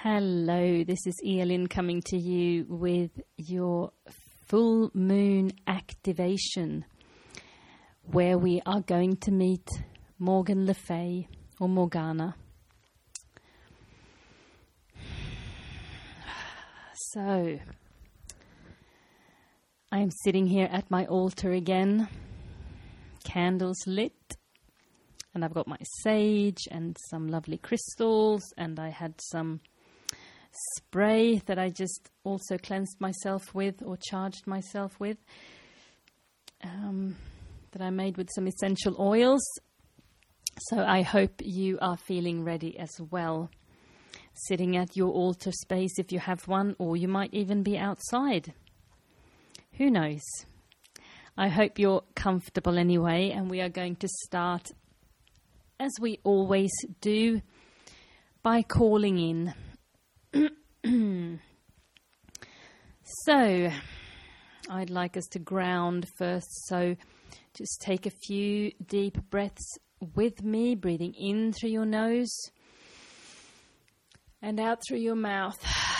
Hello, this is Ialin coming to you with your full moon activation, where we are going to meet Morgan Le Fay, or Morgana. So, I'm sitting here at my altar again, candles lit, and I've got my sage and some lovely crystals, and I had some spray that I just also cleansed myself with or charged myself with, that I made with some essential oils. So I hope you are feeling ready as well, sitting at your altar space if you have one, or you might even be outside. Who knows? I hope you're comfortable anyway, and we are going to start, as we always do, by calling in. So, I'd like us to ground first, so just take a few deep breaths with me, breathing in through your nose and out through your mouth.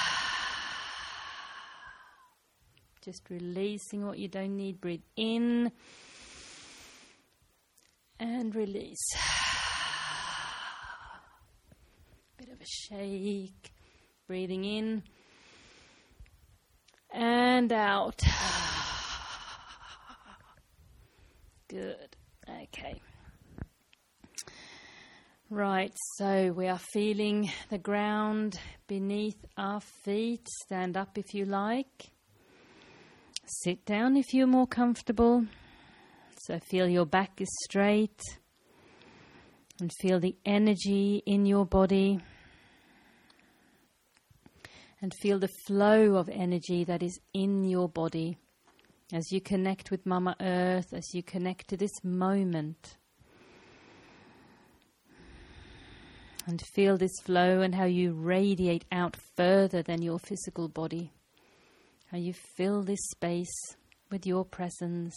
Just releasing what you don't need. Breathe in and release. Bit of a shake. Breathing in and out. Good. Okay. Right, so we are feeling the ground beneath our feet. Stand up if you like. Sit down if you're more comfortable. So feel your back is straight and feel the energy in your body. And feel the flow of energy that is in your body as you connect with Mama Earth, as you connect to this moment. And feel this flow and how you radiate out further than your physical body. How you fill this space with your presence.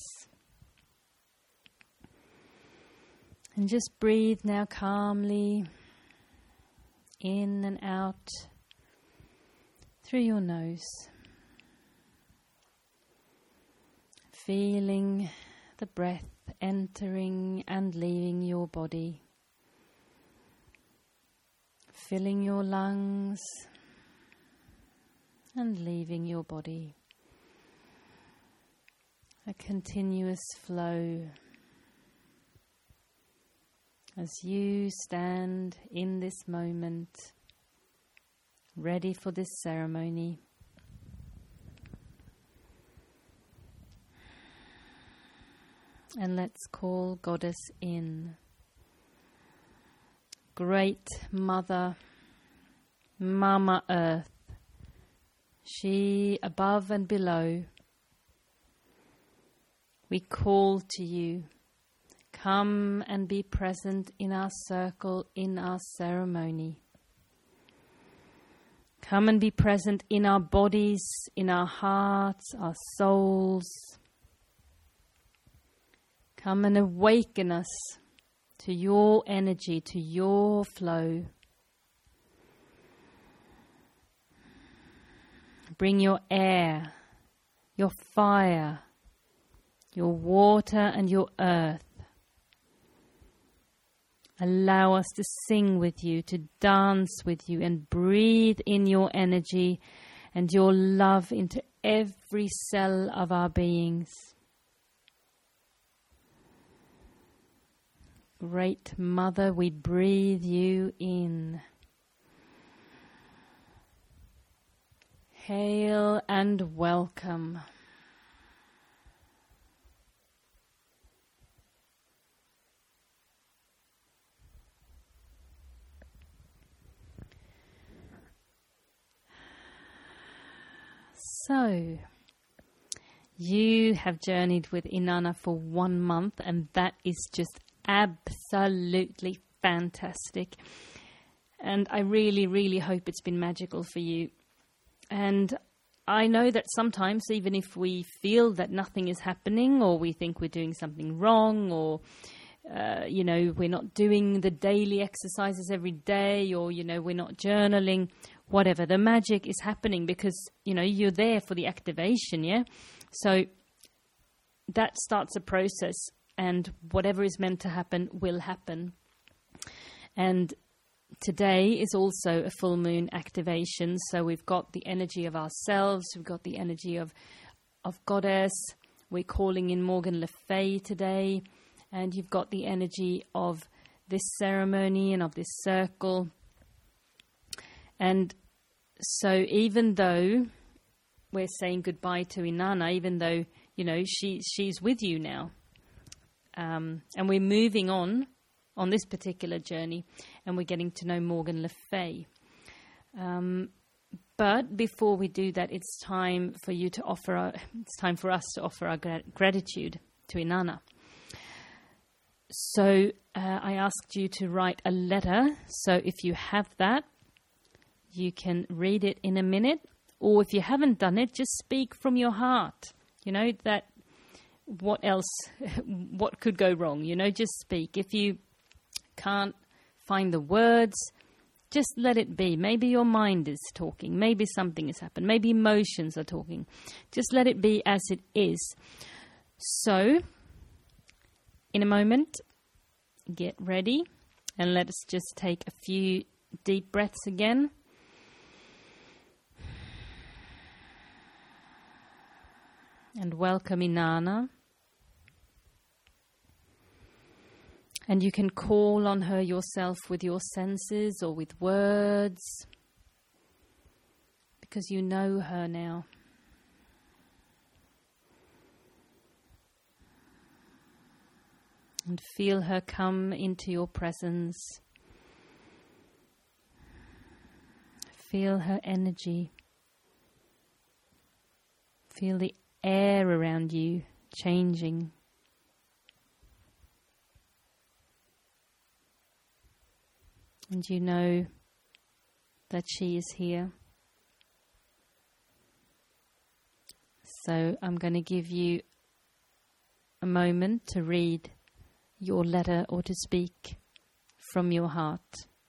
And just breathe now calmly in and out through your nose, feeling the breath entering and leaving your body, filling your lungs and leaving your body. A continuous flow as you stand in this moment, ready for this ceremony. And let's call Goddess in. Great Mother, Mama Earth, she above and below, we call to you. Come and be present in our circle, in our ceremony. Come and be present in our bodies, in our hearts, our souls. Come and awaken us to your energy, to your flow. Bring your air, your fire, your water and your earth. Allow us to sing with you, to dance with you, and breathe in your energy and your love into every cell of our beings. Great Mother, we breathe you in. Hail and welcome. So, you have journeyed with Inanna for 1 month, and that is just absolutely fantastic. And I really, really hope it's been magical for you. And I know that sometimes, even if we feel that nothing is happening, or we think we're doing something wrong, or we're not doing the daily exercises every day, or, we're not journaling, whatever. The magic is happening because, you're there for the activation, yeah? So that starts a process, and whatever is meant to happen will happen. And today is also a full moon activation. So we've got the energy of ourselves, we've got the energy of Goddess. We're calling in Morgan Le Fay today. And you've got the energy of this ceremony and of this circle. And so even though we're saying goodbye to Inanna, even though, she's with you now, and we're moving on this particular journey, and we're getting to know Morgan Le Fay. But before we do that, it's time for us to offer our gratitude to Inanna. So I asked you to write a letter. So if you have that, you can read it in a minute. Or if you haven't done it, just speak from your heart. That what else, what could go wrong? Just speak. If you can't find the words, just let it be. Maybe your mind is talking. Maybe something has happened. Maybe emotions are talking. Just let it be as it is. So in a moment, get ready, and let us just take a few deep breaths again. And welcome Inanna. And you can call on her yourself with your senses or with words, because you know her now. And feel her come into your presence. Feel her energy. Feel the air around you changing. And you know that she is here. So I'm going to give you a moment to read your letter or to speak from your heart.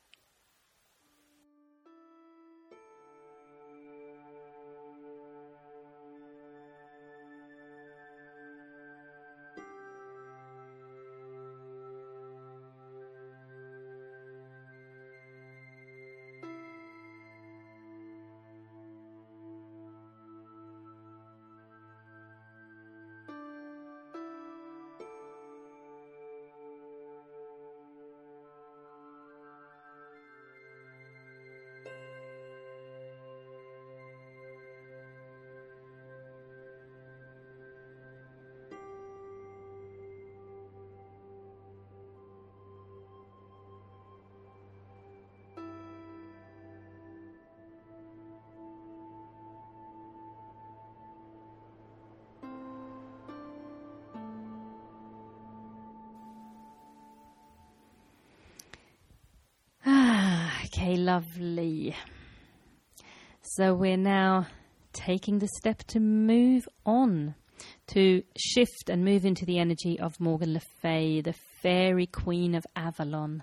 Okay, lovely. So we're now taking the step to move on, to shift and move into the energy of Morgan Le Fay, the fairy queen of Avalon.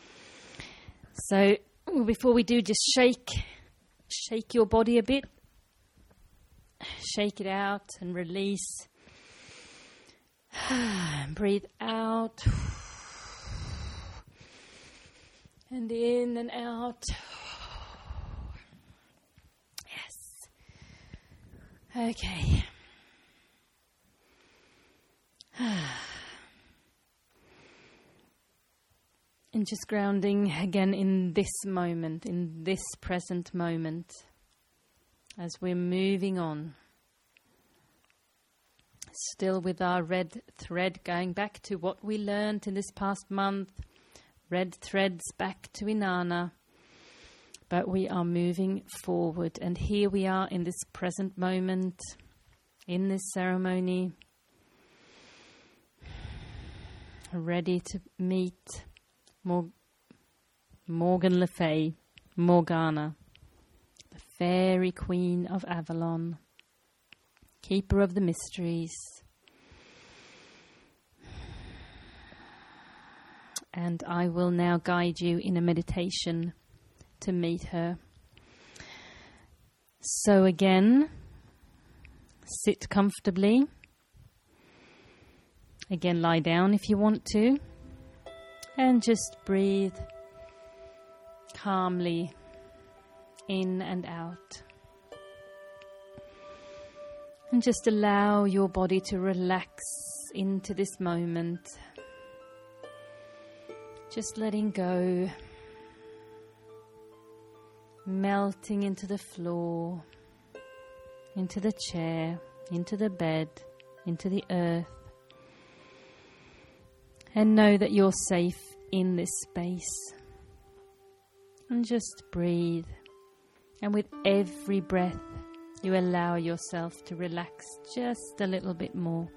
So before we do, just shake your body a bit. Shake it out and release. Breathe out. And in and out. Yes. Okay. And just grounding again in this moment, in this present moment, as we're moving on. Still with our red thread going back to what we learned in this past month. Red threads back to Inanna, but we are moving forward. And here we are in this present moment, in this ceremony, ready to meet Morgan Le Fay, Morgana, the fairy queen of Avalon, keeper of the mysteries. and I will now guide you in a meditation to meet her. So again, sit comfortably. Again, lie down if you want to, and just breathe calmly in and out. And just allow your body to relax into this moment. Just letting go, melting into the floor, into the chair, into the bed, into the earth. And know that you're safe in this space. And just breathe. And with every breath, you allow yourself to relax just a little bit more.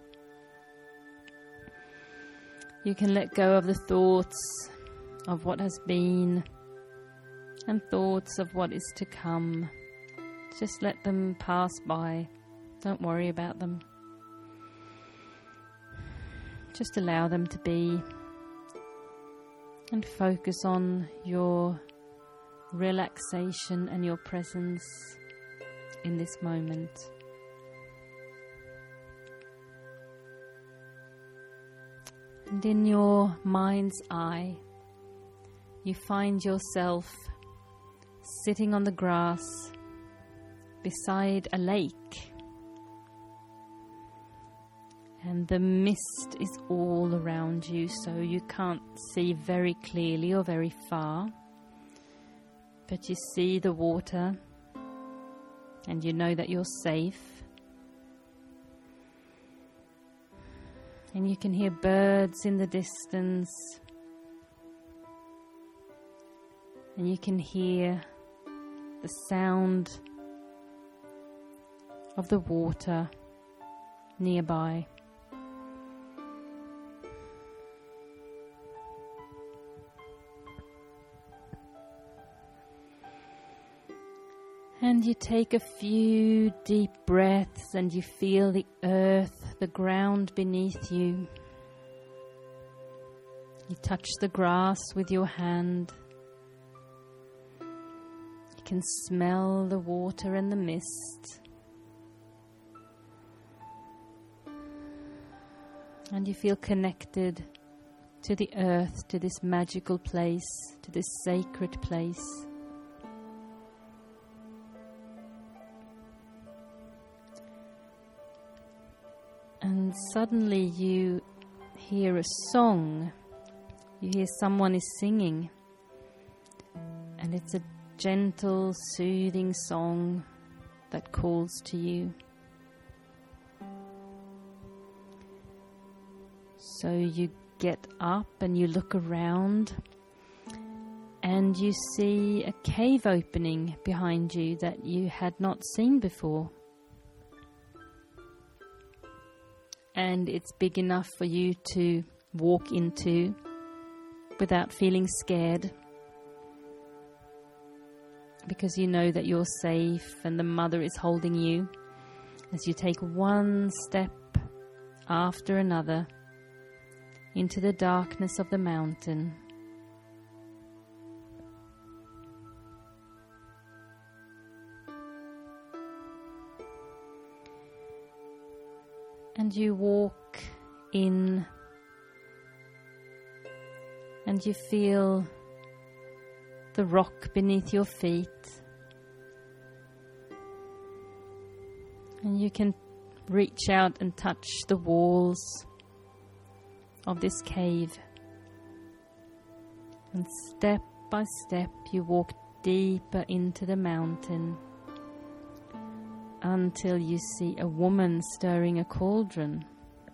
You can let go of the thoughts of what has been and thoughts of what is to come. Just let them pass by. Don't worry about them. Just allow them to be, and focus on your relaxation and your presence in this moment. And in your mind's eye, you find yourself sitting on the grass beside a lake. And the mist is all around you, so you can't see very clearly or very far. But you see the water, and you know that you're safe. And you can hear birds in the distance. And you can hear the sound of the water nearby. And you take a few deep breaths and you feel the earth, the ground beneath you. You touch the grass with your hand. You can smell the water and the mist. And you feel connected to the earth, to this magical place, to this sacred place. And suddenly you hear a song. You hear someone is singing. And it's a gentle, soothing song that calls to you. So you get up and you look around and you see a cave opening behind you that you had not seen before. And it's big enough for you to walk into without feeling scared, because you know that you're safe and the mother is holding you as you take one step after another into the darkness of the mountain. And you walk in and you feel the rock beneath your feet. And you can reach out and touch the walls of this cave. And step by step you walk deeper into the mountain until you see a woman stirring a cauldron.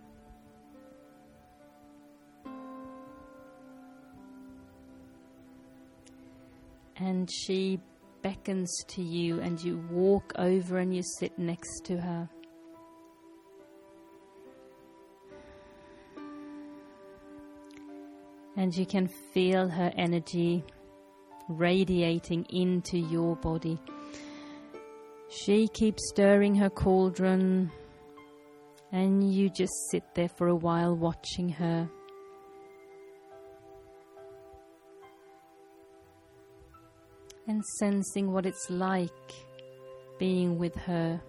And she beckons to you and you walk over and you sit next to her. And you can feel her energy radiating into your body. She keeps stirring her cauldron, and you just sit there for a while watching her. and sensing what it's like being with her.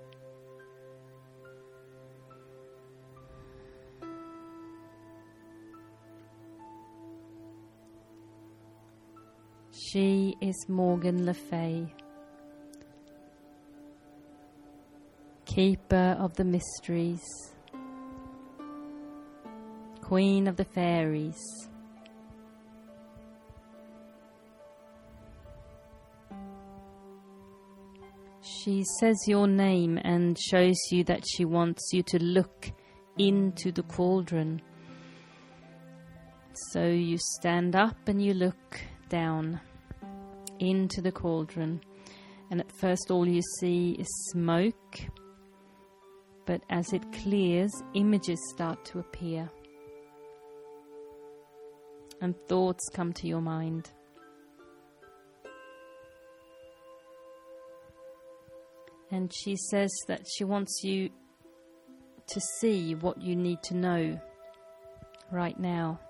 She is Morgan Le Fay, Keeper of the Mysteries, Queen of the Fairies. She says your name and shows you that she wants you to look into the cauldron. So you stand up and you look down into the cauldron, and at first all you see is smoke, but as it clears, images start to appear and thoughts come to your mind. And she says that she wants you to see what you need to know right now.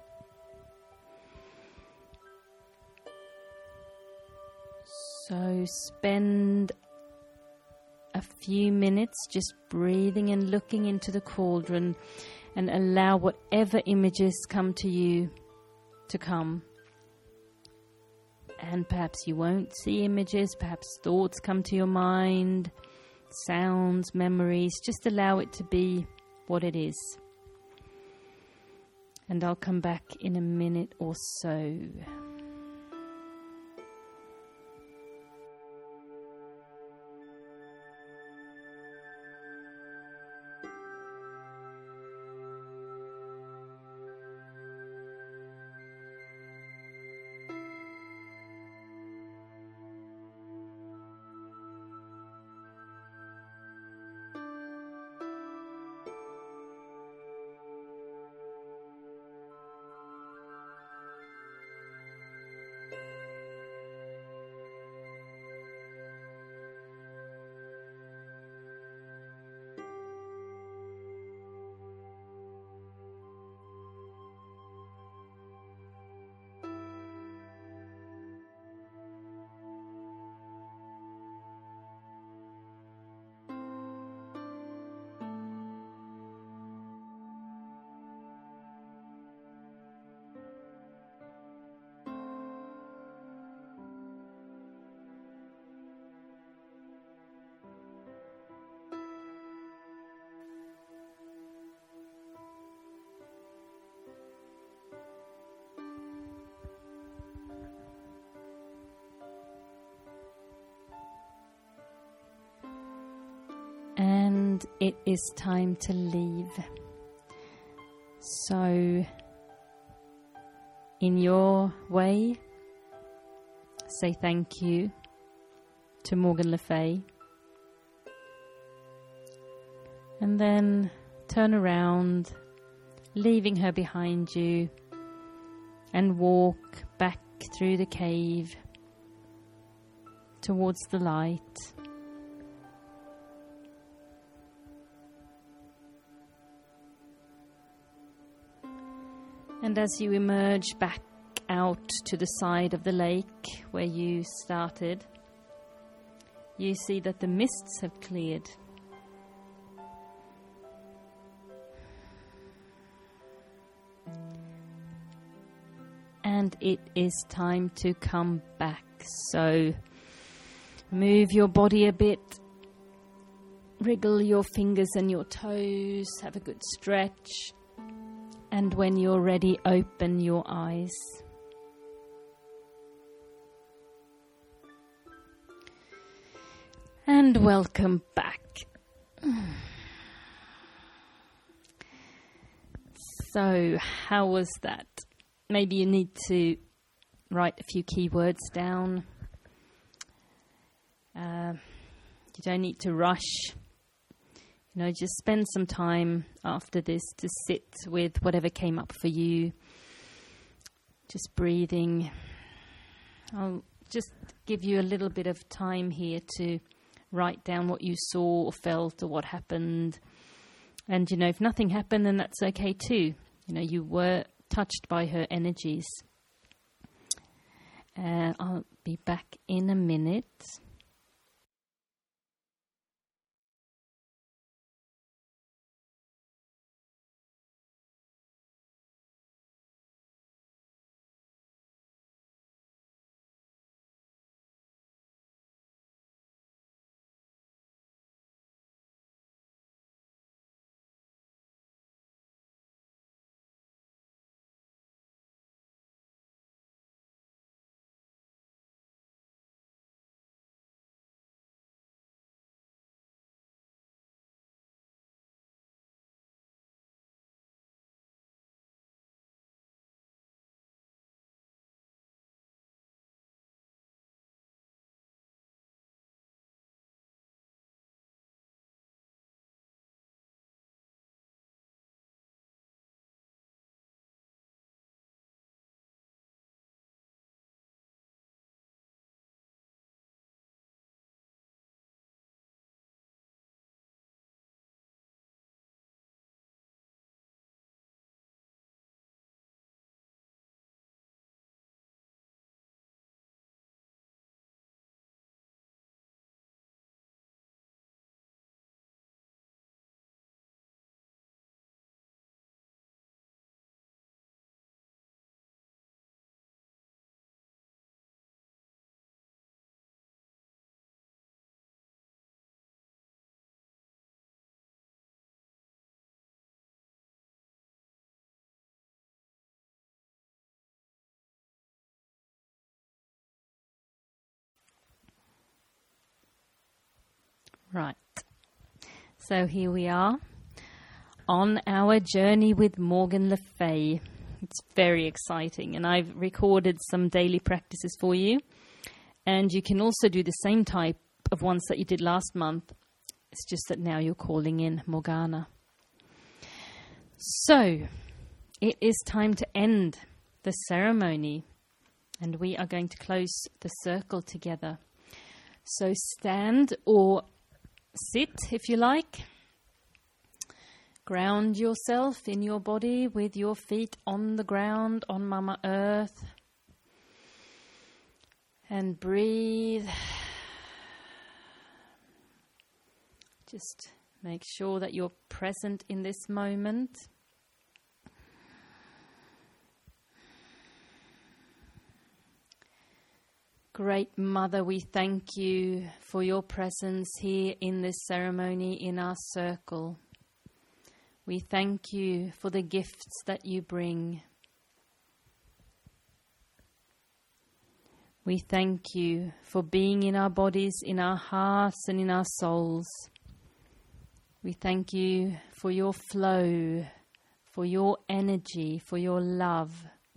So spend a few minutes just breathing and looking into the cauldron, and allow whatever images come to you to come. And perhaps you won't see images, perhaps thoughts come to your mind, sounds, memories. Just allow it to be what it is. And I'll come back in a minute or so. And it is time to leave. So, in your way, say thank you to Morgan Le Fay. And then turn around, leaving her behind you, and walk back through the cave towards the light. And as you emerge back out to the side of the lake where you started, you see that the mists have cleared. And it is time to come back. So move your body a bit, wriggle your fingers and your toes, have a good stretch. And when you're ready, open your eyes. And welcome back. So, how was that? Maybe you need to write a few keywords down. You don't need to rush. You know, just spend some time after this to sit with whatever came up for you. Just breathing. I'll just give you a little bit of time here to write down what you saw or felt or what happened. And, you know, if nothing happened, then that's okay too. You know, you were touched by her energies. I'll be back in a minute. Right. So here we are on our journey with Morgan Le Fay. It's very exciting, and I've recorded some daily practices for you. And you can also do the same type of ones that you did last month. It's just that now you're calling in Morgana. So, it is time to end the ceremony, and we are going to close the circle together. So stand or sit if you like. Ground yourself in your body with your feet on the ground, on Mama Earth. And breathe. Just make sure that you're present in this moment. Great Mother, we thank you for your presence here in this ceremony, in our circle. We thank you for the gifts that you bring. We thank you for being in our bodies, in our hearts and in our souls. We thank you for your flow, for your energy, for your love.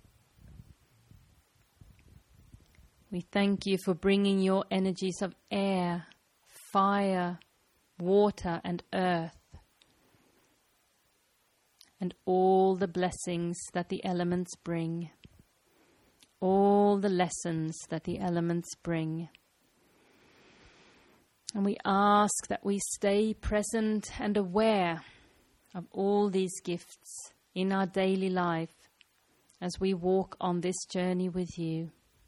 We thank you for bringing your energies of air, fire, water and earth, and all the blessings that the elements bring, all the lessons that the elements bring. And we ask that we stay present and aware of all these gifts in our daily life as we walk on this journey with you.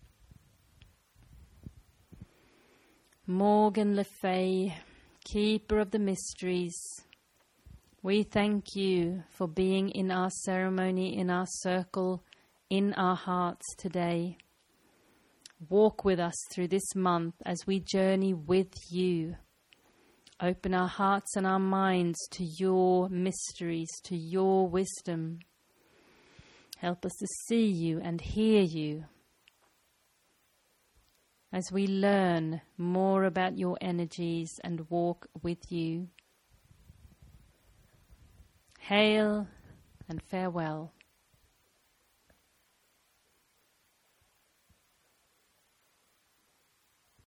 Morgan Le Fay, Keeper of the Mysteries, we thank you for being in our ceremony, in our circle, in our hearts today. Walk with us through this month as we journey with you. Open our hearts and our minds to your mysteries, to your wisdom. Help us to see you and hear you as we learn more about your energies and walk with you. Hail and farewell.